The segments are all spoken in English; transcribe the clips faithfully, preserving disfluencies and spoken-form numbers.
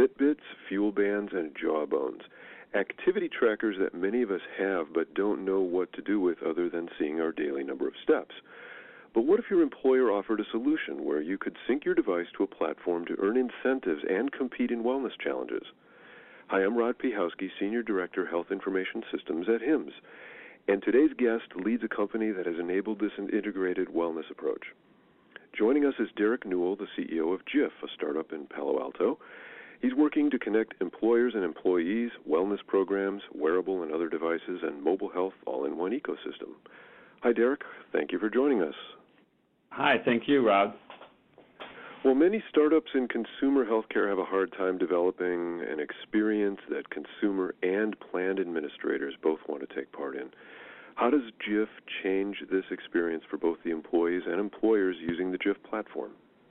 Fitbits, Fuel Bands, and Jawbones. Activity trackers that many of us have but don't know what to do with other than seeing our daily number of steps. But what if your employer offered a solution where you could sync your device to a platform to earn incentives and compete in wellness challenges? Hi, I'm Rod Piechowski, Senior Director, Health Information Systems at HIMSS. And today's guest leads a company that has enabled this integrated wellness approach. Joining us is Derek Newell, the C E O of Jif, a startup in Palo Alto. He's working to connect employers and employees, wellness programs, wearable and other devices, and mobile health all in one ecosystem. Hi, Derek. Thank you for joining us. Hi, thank you, Rod. Well, many startups in consumer healthcare have a hard time developing an experience that consumer and plan administrators both want to take part in. How does Jif change this experience for both the employees and employers using the Jif platform?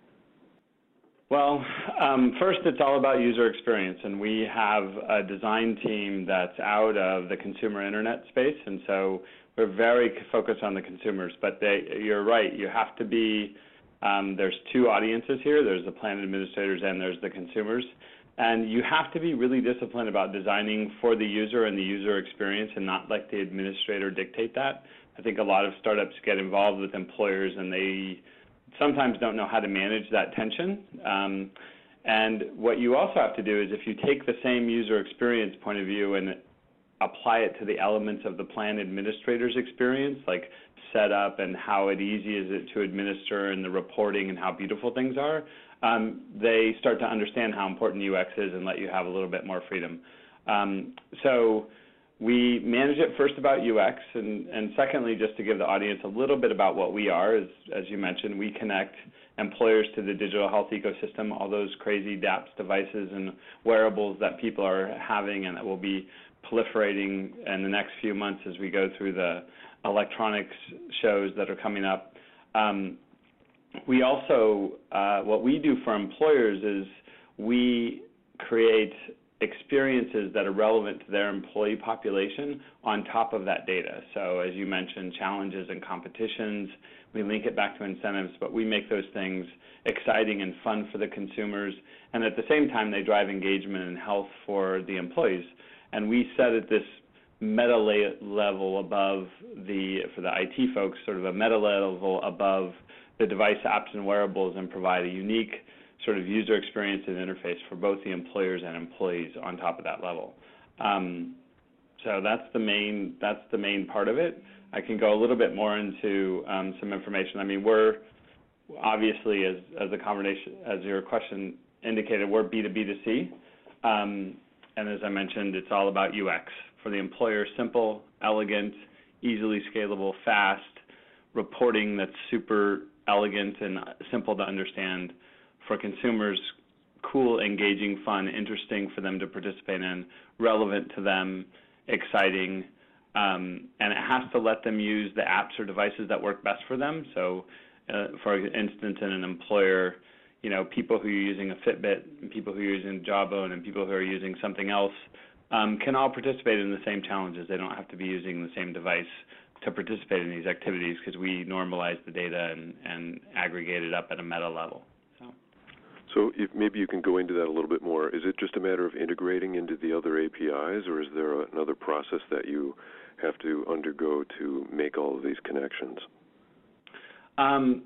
Well, um, first, it's all about user experience, and we have a design team that's out of the consumer internet space, and so we're very focused on the consumers. But they, you're right, you have to be, um, there's two audiences here. There's the plan administrators and there's the consumers. And you have to be really disciplined about designing for the user and the user experience and not let the administrator dictate that. I think a lot of startups get involved with employers and they sometimes don't know how to manage that tension. Um, and what you also have to do is if you take the same user experience point of view and apply it to the elements of the plan administrator's experience, like setup and how it easy is it to administer and the reporting and how beautiful things are, um, they start to understand how important U X is and let you have a little bit more freedom. Um, so we manage it first about U X, and, and secondly, just to give the audience a little bit about what we are, as, as you mentioned, we connect employers to the digital health ecosystem, all those crazy DAPS devices and wearables that people are having and that will be proliferating in the next few months as we go through the electronics shows that are coming up. Um, we also, uh, what we do for employers is we create experiences that are relevant to their employee population on top of that data. So as you mentioned, challenges and competitions, we link it back to incentives, but we make those things exciting and fun for the consumers, and at the same time they drive engagement and health for the employees. And we set at this meta level above the, for the I T folks, sort of a meta level above the device, apps, and wearables, and provide a unique sort of user experience and interface for both the employers and employees on top of that level. Um, so that's the main that's the main part of it. I can go a little bit more into um, some information. I mean, we're obviously, as as the conversation, as your question indicated, we're B two B two C, um, and as I mentioned, it's all about U X for the employer. Simple, elegant, easily scalable, fast reporting that's super elegant and simple to understand. For consumers, cool, engaging, fun, interesting for them to participate in, relevant to them, exciting, um, and it has to let them use the apps or devices that work best for them. So, uh, for instance, in an employer, you know, people who are using a Fitbit, and people who are using Jawbone, and people who are using something else um, can all participate in the same challenges. They don't have to be using the same device to participate in these activities because we normalize the data and, and aggregate it up at a meta level. So if maybe you can go into that a little bit more. Is it just a matter of integrating into the other A P Is, or is there another process that you have to undergo to make all of these connections? Um,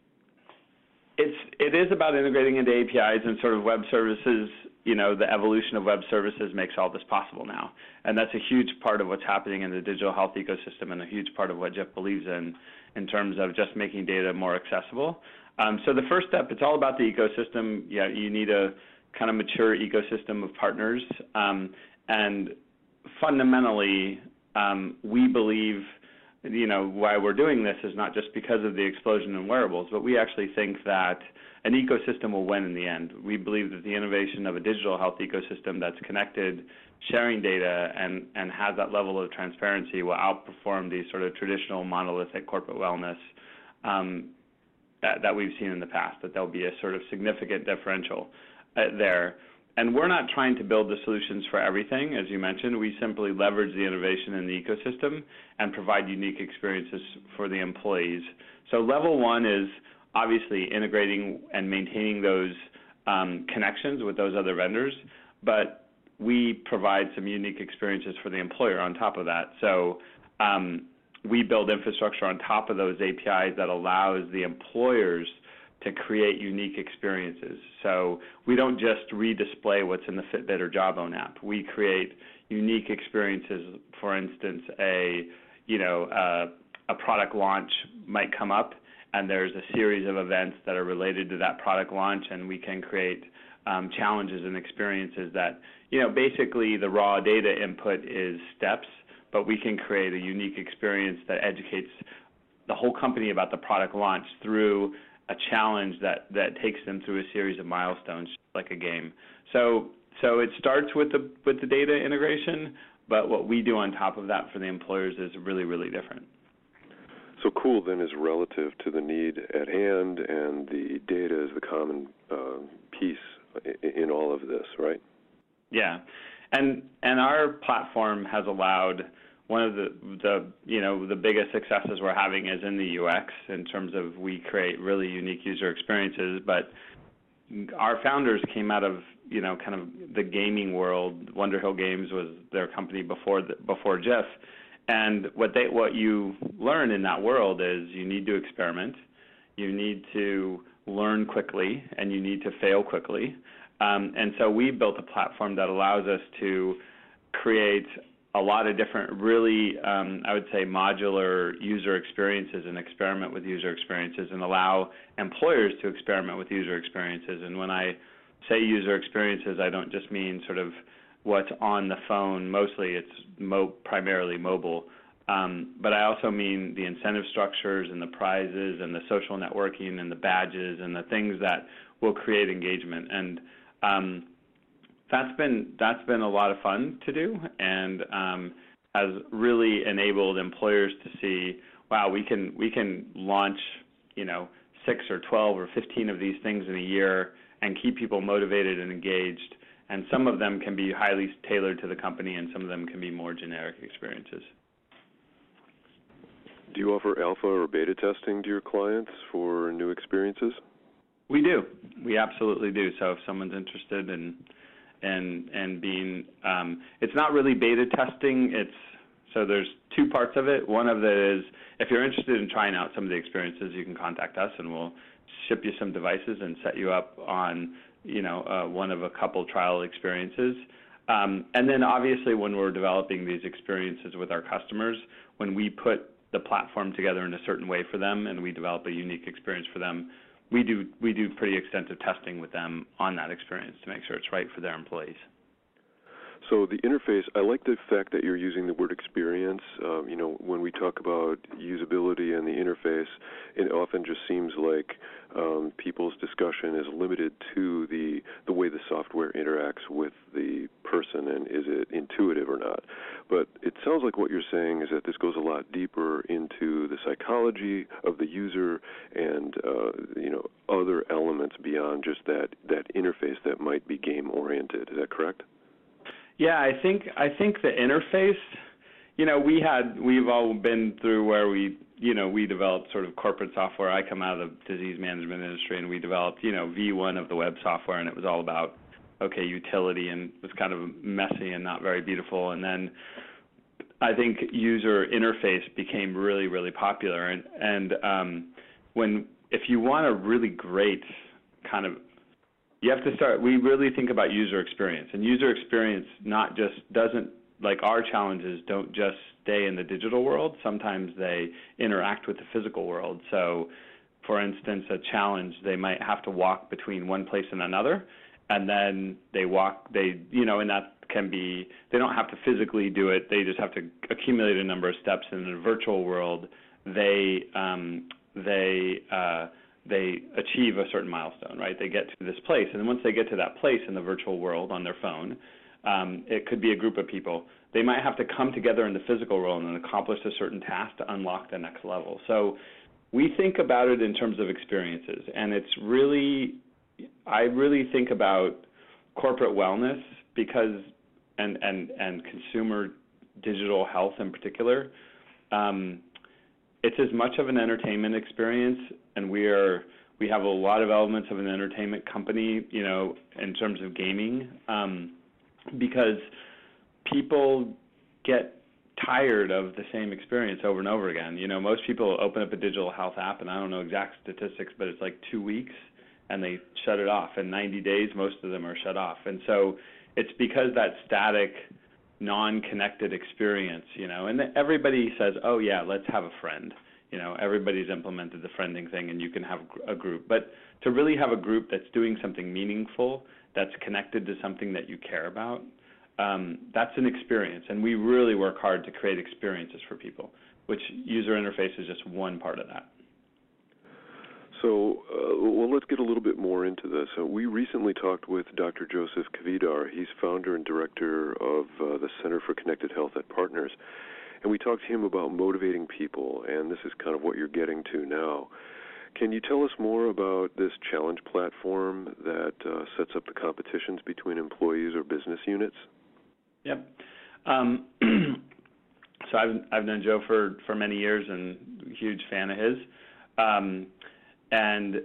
it's, it is about integrating into A P Is and sort of web services. You know, the evolution of web services makes all this possible now. And that's a huge part of what's happening in the digital health ecosystem and a huge part of what Jif believes in, in terms of just making data more accessible. Um, so the first step, it's all about the ecosystem. Yeah, you need a kind of mature ecosystem of partners. Um, and fundamentally, um, we believe, you know, why we're doing this is not just because of the explosion in wearables, but we actually think that an ecosystem will win in the end. We believe that the innovation of a digital health ecosystem that's connected, sharing data, and, and has that level of transparency will outperform these sort of traditional monolithic corporate wellness um, That, that we've seen in the past, that there'll be a sort of significant differential uh, there. And we're not trying to build the solutions for everything, as you mentioned. We simply leverage the innovation in the ecosystem and provide unique experiences for the employees. So level one is obviously integrating and maintaining those um, connections with those other vendors, but we provide some unique experiences for the employer on top of that. So um, we build infrastructure on top of those A P Is that allows the employers to create unique experiences. So we don't just redisplay what's in the Fitbit or Jawbone app. We create unique experiences. For instance, a you know uh, a product launch might come up, and there's a series of events that are related to that product launch, and we can create um, challenges and experiences that, you know, basically the raw data input is steps, but we can create a unique experience that educates the whole company about the product launch through a challenge that, that takes them through a series of milestones, like a game. So so it starts with the with the data integration, but what we do on top of that for the employers is really, really different. So cool then is relative to the need at hand, and the data is the common uh, piece in all of this, right? Yeah, and and our platform has allowed one of the the you know the biggest successes we're having is in the U X in terms of we create really unique user experiences. But our founders came out of you know kind of the gaming world. Wonderhill Games was their company before the, before Jif. And what they what you learn in that world is you need to experiment, you need to learn quickly, and you need to fail quickly. Um, and so we built a platform that allows us to create a lot of different, really, um, I would say, modular user experiences and experiment with user experiences and allow employers to experiment with user experiences. And when I say user experiences, I don't just mean sort of what's on the phone. Mostly it's mo- primarily mobile. Um, but I also mean the incentive structures and the prizes and the social networking and the badges and the things that will create engagement. And um, that's been that's been a lot of fun to do, and um, has really enabled employers to see, wow, we can we can launch, you know, six or twelve or fifteen of these things in a year and keep people motivated and engaged. And some of them can be highly tailored to the company, and some of them can be more generic experiences. Do you offer alpha or beta testing to your clients for new experiences? We do. We absolutely do. So if someone's interested in and and being, um, it's not really beta testing. It's so there's two parts of it. One of it is if you're interested in trying out some of the experiences, you can contact us, and we'll ship you some devices and set you up on, you know, uh, one of a couple trial experiences. Um, and then obviously when we're developing these experiences with our customers, when we put the platform together in a certain way for them and we develop a unique experience for them, we do we do pretty extensive testing with them on that experience to make sure it's right for their employees. So the interface, I like the fact that you're using the word experience. Um, you know, when we talk about usability and the interface, it often just seems like um, people's discussion is limited to the the way the software interacts with the person and is it intuitive or not. But it sounds like what you're saying is that this goes a lot deeper into the psychology of the user and uh, you know other elements beyond just that that interface that might be game oriented. Is that correct? Yeah, I think I think the interface, you know, we had we've all been through where we, you know, we developed sort of corporate software. I come out of the disease management industry, and we developed, you know, V one of the web software, and it was all about, okay, utility, and it was kind of messy and not very beautiful. And then I think user interface became really, really popular. And and um, when if you want a really great kind of You have to start, we really think about user experience. And user experience not just doesn't, like our challenges don't just stay in the digital world. Sometimes they interact with the physical world. So, for instance, a challenge, they might have to walk between one place and another. And then they walk, they, you know, and that can be, they don't have to physically do it. They just have to accumulate a number of steps. In a virtual world, they, um, they, uh, they achieve a certain milestone, right? They get to this place, and then once they get to that place in the virtual world on their phone, um, it could be a group of people. They might have to come together in the physical world and accomplish a certain task to unlock the next level. So we think about it in terms of experiences, and it's really, I really think about corporate wellness because, and, and, and consumer digital health in particular, um, it's as much of an entertainment experience, and we are We have a lot of elements of an entertainment company, you know, in terms of gaming, um, because people get tired of the same experience over and over again. You know, most people open up a digital health app, and I don't know exact statistics, but it's like two weeks, and they shut it off. In ninety days, most of them are shut off. And so it's because that static, non-connected experience, you know, and everybody says, oh, yeah, let's have a friend. You know, everybody's implemented the friending thing, and you can have a group. But to really have a group that's doing something meaningful, that's connected to something that you care about, um, that's an experience. And we really work hard to create experiences for people, which user interface is just one part of that. So, uh, well, let's get a little bit more into this. Uh, we recently talked with Doctor Joseph Kvedar. He's founder and director of uh, the Center for Connected Health at Partners. And we talked to him about motivating people, and this is kind of what you're getting to now. Can you tell us more about this challenge platform that uh, sets up the competitions between employees or business units? Yep. Um, so I've I've known Joe for, for many years and huge fan of his. Um, and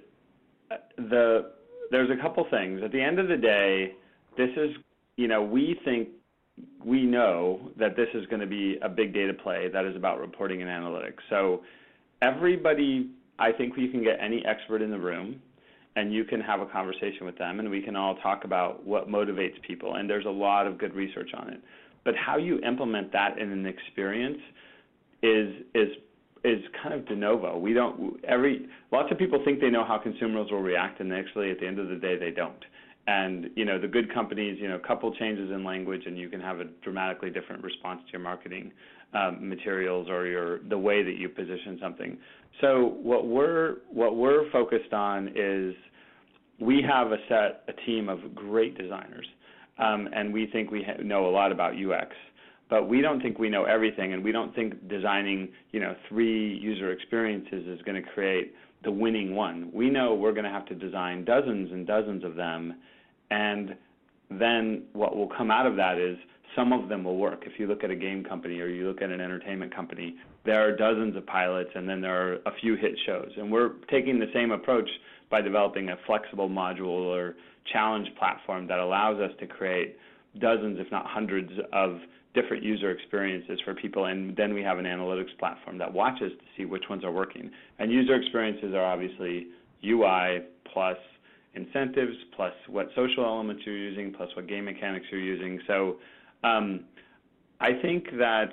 the there's a couple things. At the end of the day, this is, you know, we think we know that this is going to be a big data play that is about reporting and analytics. So everybody, I think we can get any expert in the room, and you can have a conversation with them, and we can all talk about what motivates people, and there's a lot of good research on it. But how you implement that in an experience is is is kind of de novo. We don't every lots of people think they know how consumers will react, and actually at the end of the day they don't. And, you know, the good companies, you know, a couple changes in language and you can have a dramatically different response to your marketing um, materials or your the way that you position something. So what we're what we're focused on is we have a set a team of great designers, um, and we think we ha- know a lot about U X, but we don't think we know everything, and we don't think designing, you know, three user experiences is going to create the winning one. We know we're going to have to design dozens and dozens of them, and then what will come out of that is some of them will work. If you look at a game company or you look at an entertainment company, there are dozens of pilots and then there are a few hit shows. And we're taking the same approach by developing a flexible module or challenge platform that allows us to create dozens, if not hundreds, of different user experiences for people, and then we have an analytics platform that watches to see which ones are working. And user experiences are obviously U I plus incentives, plus what social elements you're using, plus what game mechanics you're using. So um, I think that,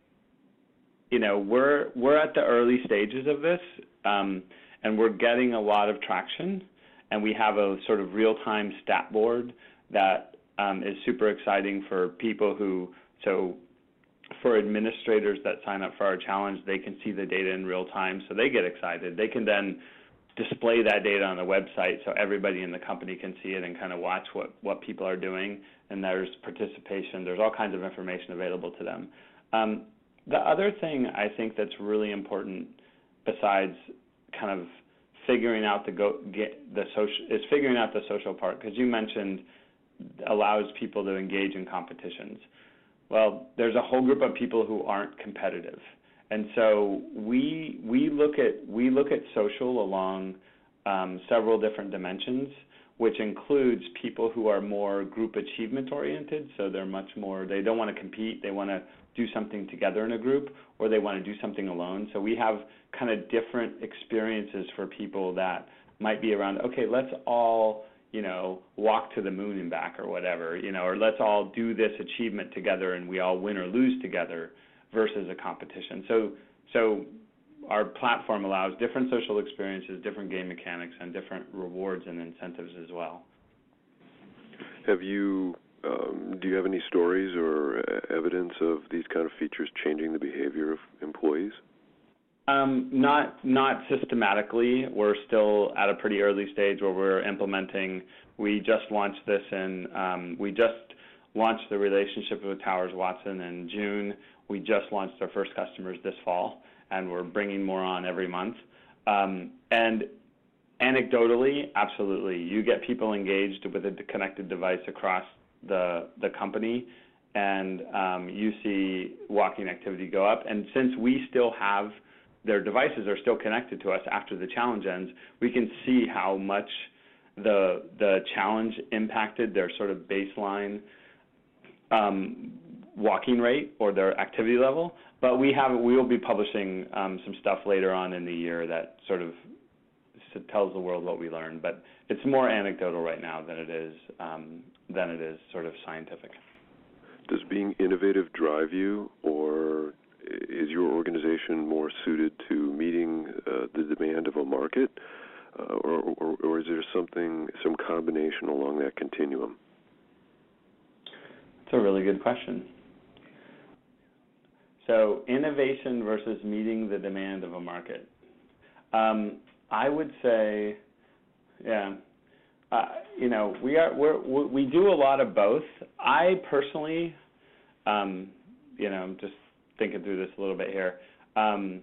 you know, we're we're at the early stages of this, um, and we're getting a lot of traction, and we have a sort of real-time stat board that um, is super exciting for people who, so for administrators that sign up for our challenge, they can see the data in real time, so they get excited. They can then display that data on the website so everybody in the company can see it and kind of watch what, what people are doing, and there's participation. There's all kinds of information available to them. Um, the other thing I think that's really important besides kind of figuring out the go get the social is figuring out the social part, because you mentioned allows people to engage in competitions. Well, there's a whole group of people who aren't competitive, and so we we look at we look at social along um, several different dimensions, which includes people who are more group achievement oriented. So they're much more they don't want to compete, they want to do something together in a group, or they want to do something alone. So we have kind of different experiences for people that might be around, okay, let's all, you know, walk to the moon and back or whatever, you know, or let's all do this achievement together and we all win or lose together versus a competition. So so our platform allows different social experiences, different game mechanics, and different rewards and incentives as well. Have you, um, do you have any stories or evidence of these kind of features changing the behavior of employees? Um, not not systematically. We're still at a pretty early stage where we're implementing. We just launched this in, um, we just launched the relationship with Towers Watson in June. We just launched our first customers this fall, and we're bringing more on every month. Um, and anecdotally, absolutely, you get people engaged with a connected device across the the company, and um, you see walking activity go up. And since we still have their devices are still connected to us after the challenge ends, we can see how much the the challenge impacted their sort of baseline um, walking rate or their activity level. But we have we will be publishing um, some stuff later on in the year that sort of tells the world what we learned. But it's more anecdotal right now than it is um, than it is sort of scientific. Does being innovative drive you, or is your organization more suited to meeting uh, the demand of a market, uh, or, or, or is there something, some combination along that continuum? That's a really good question. So innovation versus meeting the demand of a market. Um, I would say, yeah, uh, you know, we are we're, we do a lot of both. I personally, um, you know, just thinking through this a little bit here. Um,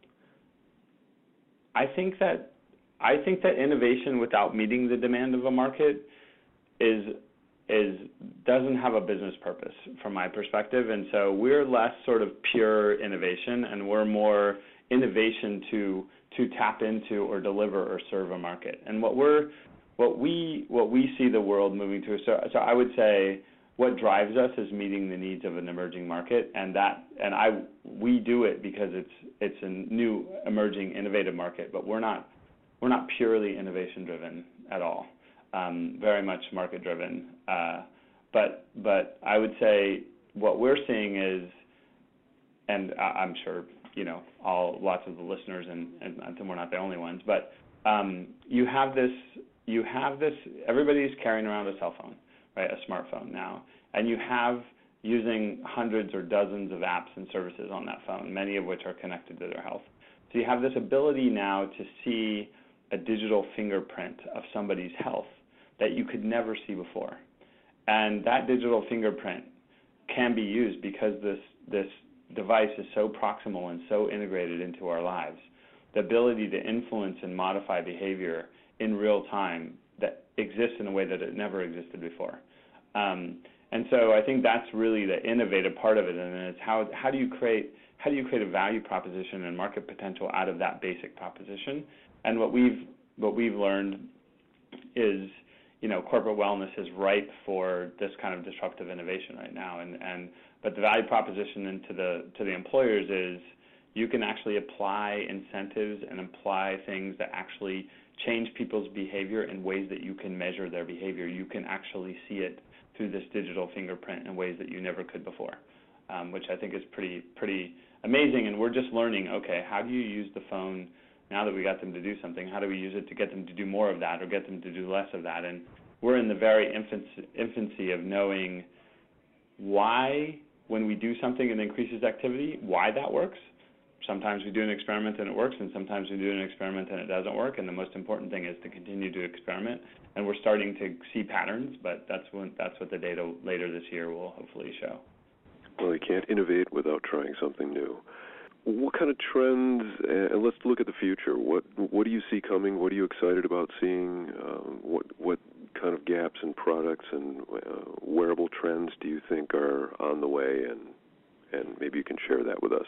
I think that I think that innovation without meeting the demand of a market is is doesn't have a business purpose from my perspective, and so we're less sort of pure innovation, and we're more innovation to to tap into or deliver or serve a market. And what we're what we what we see the world moving to. So so I would say what drives us is meeting the needs of an emerging market, and that and I we do it because it's it's a new emerging innovative market, but we're not we're not purely innovation driven at all. Um, very much market driven. Uh, but but I would say what we're seeing is, and I'm sure you know all lots of the listeners, and, and, and we're not the only ones, but um, you have this you have this everybody's carrying around a cell phone, right, a smartphone now, and you have using hundreds or dozens of apps and services on that phone, many of which are connected to their health. So you have this ability now to see a digital fingerprint of somebody's health that you could never see before. And that digital fingerprint can be used because this this device is so proximal and so integrated into our lives. The ability to influence and modify behavior in real time that exists in a way that it never existed before. Um, and so I think that's really the innovative part of it, and it's how how do you create how do you create a value proposition and market potential out of that basic proposition? And what we've what we've learned is, you know, corporate wellness is ripe for this kind of disruptive innovation right now. And, and but the value proposition into the to the employers is you can actually apply incentives and apply things that actually change people's behavior in ways that you can measure their behavior. You can actually see it through this digital fingerprint in ways that you never could before, um, which I think is pretty pretty amazing. And we're just learning, okay, how do you use the phone now that we got them to do something? How do we use it to get them to do more of that or get them to do less of that? And we're in the very infancy, infancy of knowing why, when we do something and increases activity, why that works. Sometimes we do an experiment and it works, and sometimes we do an experiment and it doesn't work. And the most important thing is to continue to experiment. And we're starting to see patterns, but that's when that's what the data later this year will hopefully show. Well, you can't innovate without trying something new. What kind of trends, and let's look at the future, what what do you see coming? What are you excited about seeing? Um, what what kind of gaps in products and uh, wearable trends do you think are on the way, and and maybe you can share that with us?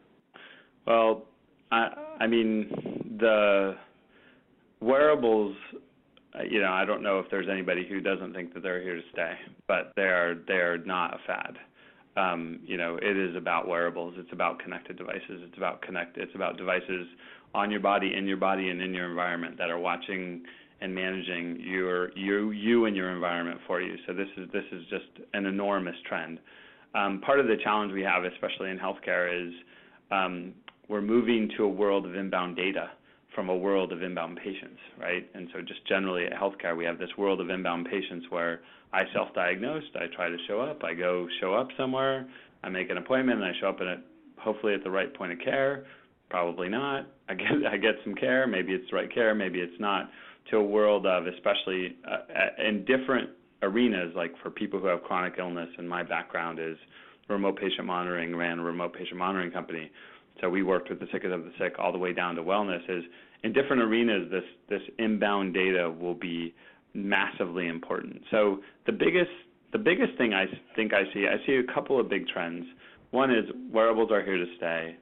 Well, I, I mean, the wearables, you know, I don't know if there's anybody who doesn't think that they're here to stay, but they are they are not a fad. Um, you know, it is about wearables. It's about connected devices. It's about connect. It's about devices on your body, in your body, and in your environment that are watching and managing your you you and your environment for you. So this is this is just an enormous trend. Um, part of the challenge we have, especially in healthcare, is um, we're moving to a world of inbound data from a world of inbound patients, right? And so just generally at healthcare, we have this world of inbound patients where I self-diagnosed, I try to show up, I go show up somewhere, I make an appointment, and I show up at it, hopefully at the right point of care, probably not. I get I get some care, maybe it's the right care, maybe it's not, to a world of, especially uh, in different arenas, like for people who have chronic illness, and my background is remote patient monitoring, ran a remote patient monitoring company. So we worked with the sickest of the sick all the way down to wellness. Is in different arenas, this this inbound data will be massively important. So the biggest the biggest thing I think I see, I see a couple of big trends. One is wearables are here to stay.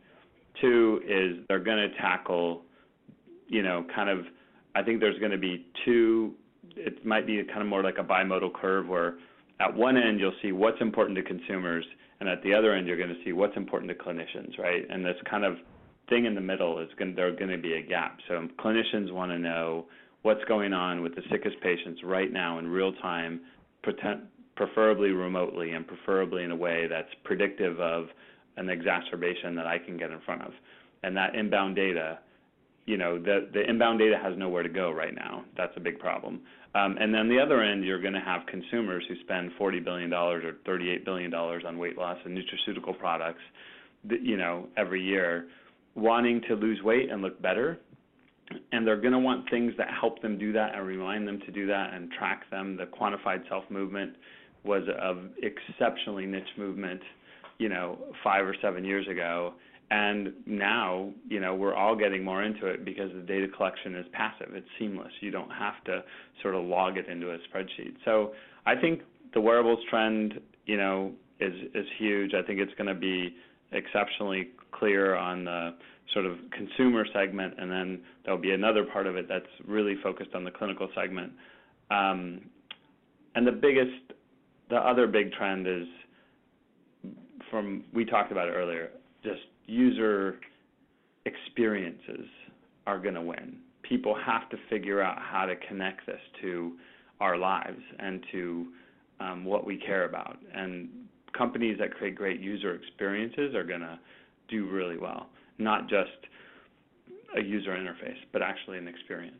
Two is they're going to tackle, you know, kind of, I think there's going to be two, it might be kind of more like a bimodal curve where at one end you'll see what's important to consumers, and at the other end you're going to see what's important to clinicians, right? And this kind of thing in the middle is going, there's going to be a gap. So clinicians want to know what's going on with the sickest patients right now in real time, preferably remotely and preferably in a way that's predictive of an exacerbation that I can get in front of. And that inbound data, you know, the, the inbound data has nowhere to go right now. That's a big problem. Um, and then the other end, you're going to have consumers who spend forty billion dollars or thirty-eight billion dollars on weight loss and nutraceutical products, you know, every year, wanting to lose weight and look better. And they're going to want things that help them do that and remind them to do that and track them. The quantified self movement was an exceptionally niche movement, you know, five or seven years ago. And now, you know, we're all getting more into it because the data collection is passive. It's seamless. You don't have to sort of log it into a spreadsheet. So I think the wearables trend, you know, is, is huge. I think it's going to be exceptionally clear on the sort of consumer segment, and then there'll be another part of it that's really focused on the clinical segment. Um, and the biggest, the other big trend is from, we talked about it earlier, just user experiences are going to win. People have to figure out how to connect this to our lives and to um, what we care about. And companies that create great user experiences are going to do really well, not just a user interface, but actually an experience.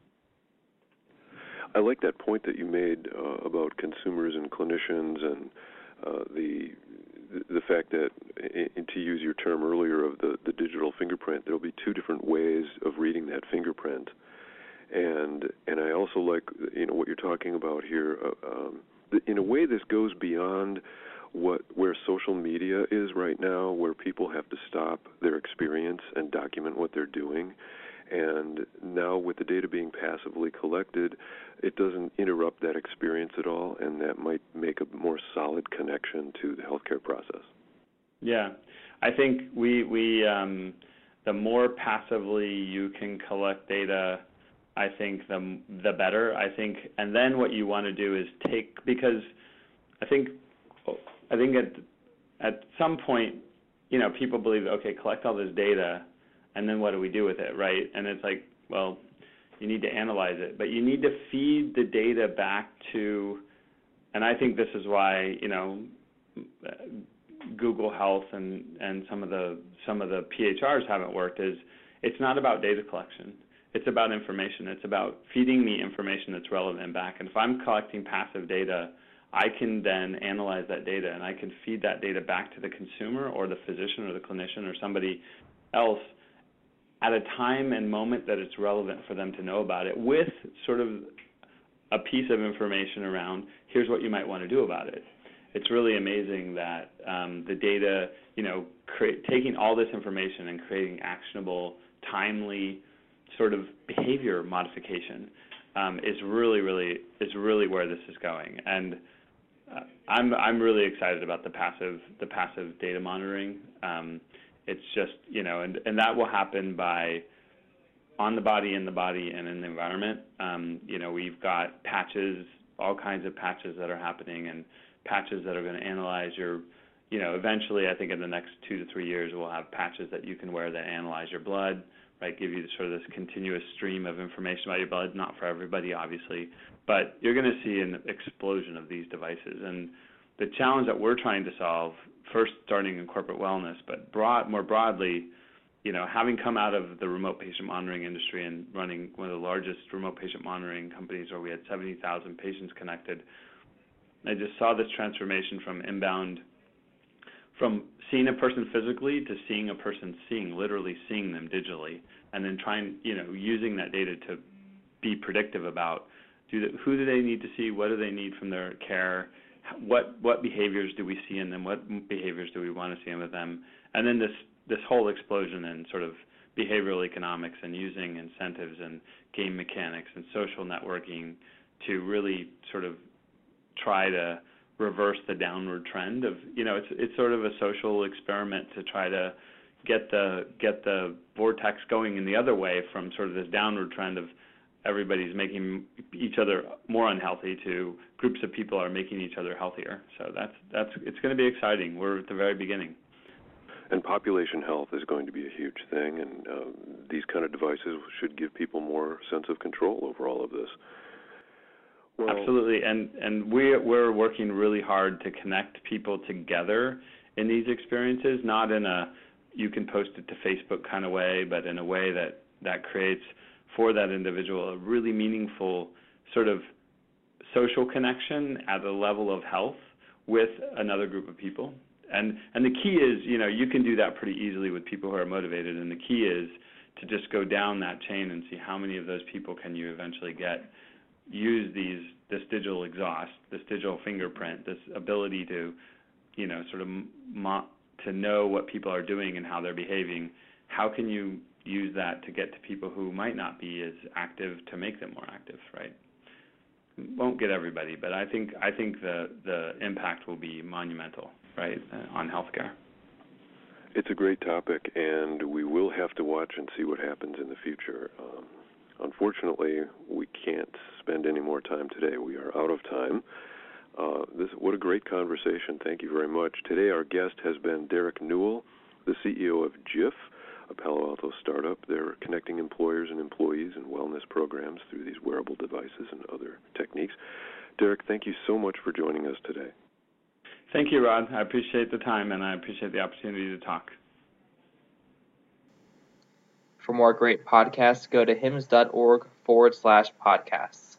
I like that point that you made uh, about consumers and clinicians and uh, the the fact that, in, to use your term earlier of the, the digital fingerprint, there will be two different ways of reading that fingerprint. And and I also like, you know, what you're talking about here. Uh, um, in a way, this goes beyond what where social media is right now, where people have to stop their experience and document what they're doing. And now with the data being passively collected, it doesn't interrupt that experience at all, and that might make a more solid connection to the healthcare process. Yeah, I think we we um, the more passively you can collect data, I think the the better. I think, and then what you want to do is take, because I think I think at at some point, you know, people believe, okay, collect all this data, and then what do we do with it, right? And it's like, well, you need to analyze it, but you need to feed the data back to, and I think this is why, you know, Google Health and, and some of the some of the P H Rs haven't worked, is it's not about data collection. It's about information. It's about feeding me information that's relevant back. And if I'm collecting passive data, I can then analyze that data, and I can feed that data back to the consumer or the physician or the clinician or somebody else at a time and moment that it's relevant for them to know about it, with sort of a piece of information around, here's what you might want to do about it. It's really amazing that um, the data, you know, create, taking all this information and creating actionable, timely sort of behavior modification um, is really, really, is really where this is going. And uh, I'm I'm really excited about the passive the passive data monitoring. Um, It's just, you know, and, and that will happen by on the body, in the body, and in the environment. Um, you know, we've got patches, all kinds of patches that are happening, and patches that are going to analyze your, you know, eventually I think in the next two to three years we'll have patches that you can wear that analyze your blood, right, give you sort of this continuous stream of information about your blood, not for everybody, obviously, but you're going to see an explosion of these devices. And the challenge that we're trying to solve, first starting in corporate wellness, but broad, more broadly, you know, having come out of the remote patient monitoring industry and running one of the largest remote patient monitoring companies where we had seventy thousand patients connected, I just saw this transformation from inbound, from seeing a person physically to seeing a person seeing, literally seeing them digitally, and then trying, you know, using that data to be predictive about do the, who do they need to see, what do they need from their care, What what behaviors do we see in them? What behaviors do we want to see in them? And then this this whole explosion in sort of behavioral economics and using incentives and game mechanics and social networking to really sort of try to reverse the downward trend of, you know, it's it's sort of a social experiment to try to get the get the vortex going in the other way from sort of this downward trend of everybody's making each other more unhealthy to groups of people are making each other healthier. So that's that's it's going to be exciting. We're at the very beginning. And population health is going to be a huge thing, and uh, these kind of devices should give people more sense of control over all of this. Well, absolutely, and and we we're working really hard to connect people together in these experiences, not in a you can post it to Facebook kind of way, but in a way that that creates for that individual a really meaningful sort of social connection at a level of health with another group of people. And and the key is, you know, you can do that pretty easily with people who are motivated, and the key is to just go down that chain and see how many of those people can you eventually get use these this digital exhaust, this digital fingerprint, this ability to, you know, sort of mo- to know what people are doing and how they're behaving. How can you use that to get to people who might not be as active to make them more active, right? Won't get everybody, but I think I think the the impact will be monumental, right, uh, on healthcare. It's a great topic, and we will have to watch and see what happens in the future. Um, unfortunately, we can't spend any more time today. We are out of time. Uh, this what a great conversation. Thank you very much. Today, our guest has been Derek Newell, the C E O of Jif, a Palo Alto startup. They're connecting employers and employees in wellness programs through these wearable devices and other techniques. Derek, thank you so much for joining us today. Thank you, Rod. I appreciate the time, and I appreciate the opportunity to talk. For more great podcasts, go to hims.org forward slash podcasts.